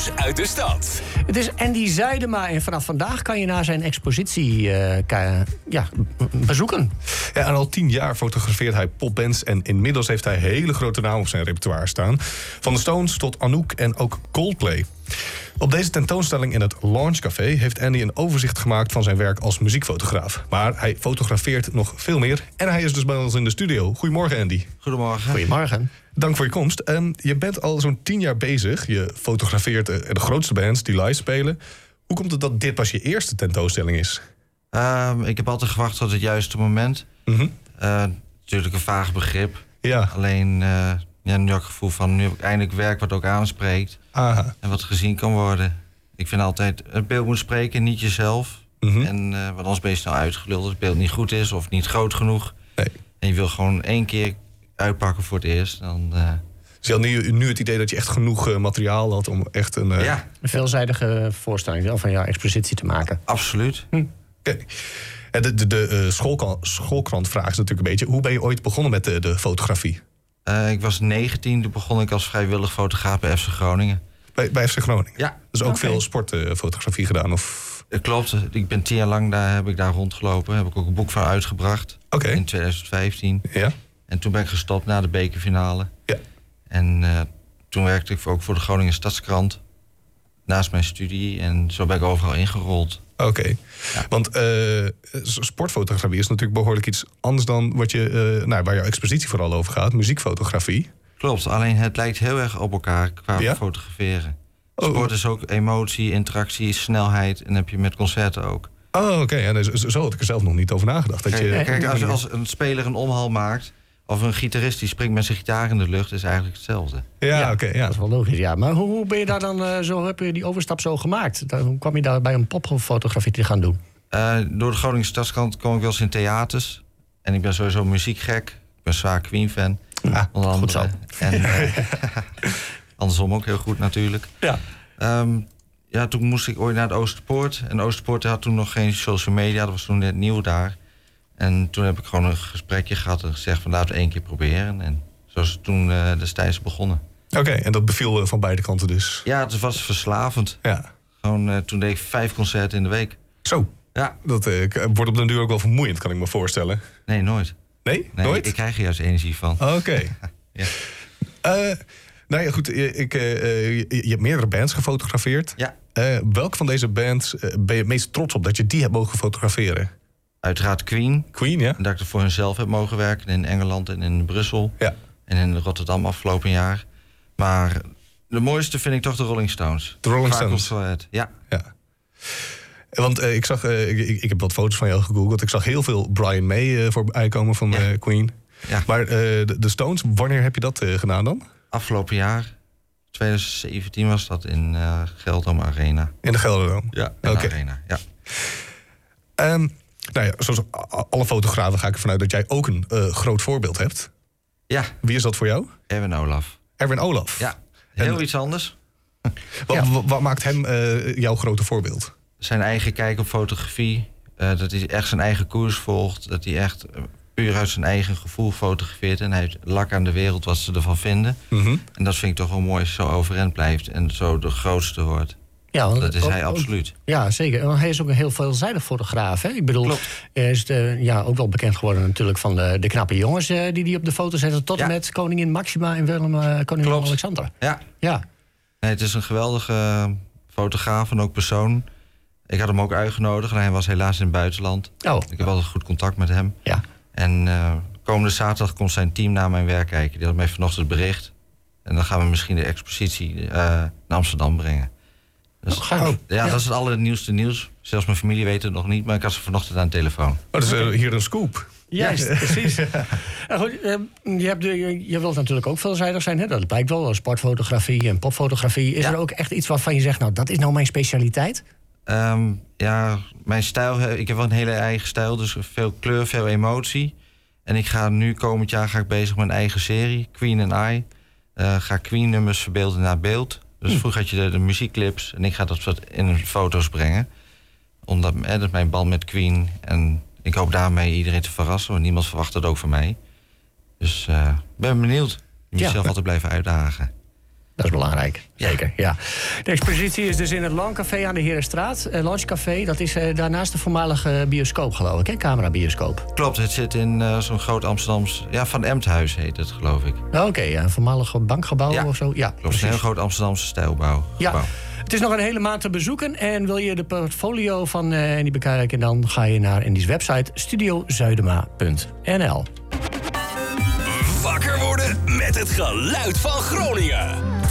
Nieuws uit de stad. Het is Andy Zijdema en vanaf vandaag kan je naar zijn expositie bezoeken. Ja, en al 10 jaar fotografeert hij popbands en inmiddels heeft hij hele grote namen op zijn repertoire staan. Van de Stones tot Anouk en ook Coldplay. Op deze tentoonstelling in het Launch Café heeft Andy een overzicht gemaakt van zijn werk als muziekfotograaf. Maar hij fotografeert nog veel meer en hij is dus bij ons in de studio. Goedemorgen, Andy. Goedemorgen. Goedemorgen. Dank voor je komst. Je bent al zo'n 10 jaar bezig. Je fotografeert de grootste bands die live spelen. Hoe komt het dat dit pas je eerste tentoonstelling is? Ik heb altijd gewacht tot het juiste moment. Natuurlijk een vaag begrip. Ja. Alleen nu heb ik het gevoel van nu heb ik eindelijk werk wat ook aanspreekt. Aha. En wat gezien kan worden. Ik vind altijd, het beeld moet spreken, niet jezelf. En want anders ben je snel uitgeluld als het beeld niet goed is of niet groot genoeg. Nee. En je wil gewoon 1 keer uitpakken voor het eerst. Dan, Dus je had nu het idee dat je echt genoeg materiaal had om echt een... Ja, Een veelzijdige voorstelling of een expositie te maken. absoluut. Oké. En de schoolkrant vraagt natuurlijk een beetje... hoe ben je ooit begonnen met de fotografie? Ik was 19, toen begon ik als vrijwillig fotograaf bij FC Groningen. Bij FC Groningen? Ja. Dus ook Oké. veel sportfotografie gedaan? Of... Klopt, ik ben 10 jaar lang heb ik daar rondgelopen. Heb ik ook een boek van uitgebracht. Oké. In 2015. Ja? En toen ben ik gestopt na de bekerfinale. Ja. En toen werkte ik ook voor de Groningen Stadskrant. Naast mijn studie. En zo ben ik overal ingerold. Oké. Ja. Want sportfotografie is natuurlijk behoorlijk iets anders dan wat waar jouw expositie vooral over gaat. Muziekfotografie. Klopt, alleen het lijkt heel erg op elkaar qua Ja? fotograferen. Oh. Sport is ook emotie, interactie, snelheid. En heb je met concerten ook. Oh, oké. En zo had ik er zelf nog niet over nagedacht. Dat Kijk, als een speler een omhaal maakt... of een gitarist die springt met zijn gitaar in de lucht... is eigenlijk hetzelfde. Ja, oké. Dat Ja. is wel logisch, ja. Maar hoe ben je daar dan heb je die overstap zo gemaakt? Hoe kwam je daar bij een popfotografie te gaan doen? Door de Groningen Stadskant kom ik wel eens in theaters. En ik ben sowieso muziekgek. Ik ben zwaar Queen-fan. Ah, Onder goed zo. En andersom ook heel goed natuurlijk. Ja. Toen moest ik ooit naar het Oosterpoort. En Oosterpoort had toen nog geen social media. Dat was toen net nieuw daar. En toen heb ik gewoon een gesprekje gehad en gezegd van laten we 1 keer proberen. En zo is het toen destijds begonnen. Oké, en dat beviel van beide kanten dus. Ja, het was verslavend. Ja. Gewoon, toen deed ik 5 concerten in de week. Zo. Ja, Dat wordt op den duur ook wel vermoeiend, kan ik me voorstellen. nee, nooit. Nee? Nee, Nooit? ik krijg er juist energie van. Oké. Ja. Nou ja, goed. Je hebt meerdere bands gefotografeerd. Ja. Welke van deze bands ben je het meest trots op dat je die hebt mogen fotograferen? Uiteraard Queen. Queen, ja? Dat ik er voor hunzelf heb mogen werken in Engeland en in Brussel. Ja. En in Rotterdam afgelopen jaar. Maar de mooiste vind ik toch de Rolling Stones. De Rolling Vaak Stones. op het, ja. Ja. Want ik zag, ik heb wat foto's van jou gegoogeld. Ik zag heel veel Brian May voorbij komen van Queen. Ja. Maar de Stones, wanneer heb je dat gedaan dan? Afgelopen jaar, 2017 was dat in Gelderdoom Arena. In de Gelderdoom? Ja, in Oké. de Arena, ja. Nou ja, zoals alle fotografen ga ik ervan uit dat jij ook een groot voorbeeld hebt. Ja, Wie is dat voor jou? Erwin Olaf. Erwin Olaf. Ja, heel iets anders. Wat maakt hem jouw grote voorbeeld? Zijn eigen kijk op fotografie. Dat hij echt zijn eigen koers volgt. Dat hij echt puur uit zijn eigen gevoel fotografeert. En hij heeft lak aan de wereld wat ze ervan vinden. En dat vind ik toch wel mooi als hij zo overeind blijft. En zo de grootste wordt. Ja, want Dat is ook- hij absoluut. Ja, zeker. Want hij is ook een heel veelzijdig fotograaf. Hè? Ik bedoel, Klopt. hij is ook wel bekend geworden natuurlijk van de knappe jongens die op de foto zetten. Tot en Ja. met koningin Maxima en koningin Klopt. Alexandra. Ja, Ja, nee, het is een geweldige fotograaf en ook persoon. Ik had hem ook uitgenodigd en hij was helaas in het buitenland. oh, Ik heb altijd goed contact met hem. ja. En komende zaterdag komt zijn team naar mijn werk kijken. Die had mij vanochtend bericht. En dan gaan we misschien de expositie naar Amsterdam brengen. Dus, gaaf. ja, dat is het allernieuwste nieuws. Zelfs mijn familie weet het nog niet, maar ik had ze vanochtend aan de telefoon. Oh, dat is hier een scoop. Juist, precies. En goed, je wilt natuurlijk ook veelzijdig zijn. Hè? Dat blijkt wel, sportfotografie en popfotografie. Is Ja. er ook echt iets waarvan je zegt, nou, dat is nou mijn specialiteit? Ja, mijn stijl, ik heb wel een hele eigen stijl. Dus veel kleur, veel emotie. En ik ga nu komend jaar bezig met mijn eigen serie, Queen and I. Ga Queen-nummers verbeelden naar beeld. Dus vroeger had je de muziekclips en ik ga dat soort in foto's brengen. Omdat dat is mijn band met Queen. En ik hoop daarmee iedereen te verrassen, want niemand verwacht dat ook van mij. Dus ik ben benieuwd. Je moet Ja. jezelf altijd blijven uitdagen. Dat is belangrijk, zeker. Ja. De expositie is dus in het Lancafé aan de Herenstraat. Lancecafé, dat is daarnaast de voormalige bioscoop, geloof ik, hè? Camera-bioscoop. Klopt, het zit in zo'n groot Amsterdams... Ja, Van Emthuis heet het, geloof ik. Oké, een voormalige bankgebouw of zo. Ja, klopt. Precies. Een heel groot Amsterdamse stijlbouw. Ja. Het is nog een hele maand te bezoeken. En wil je de portfolio van Andy bekijken... dan ga je naar Andy's website studiozuidema.nl. Wakker worden met het geluid van Groningen.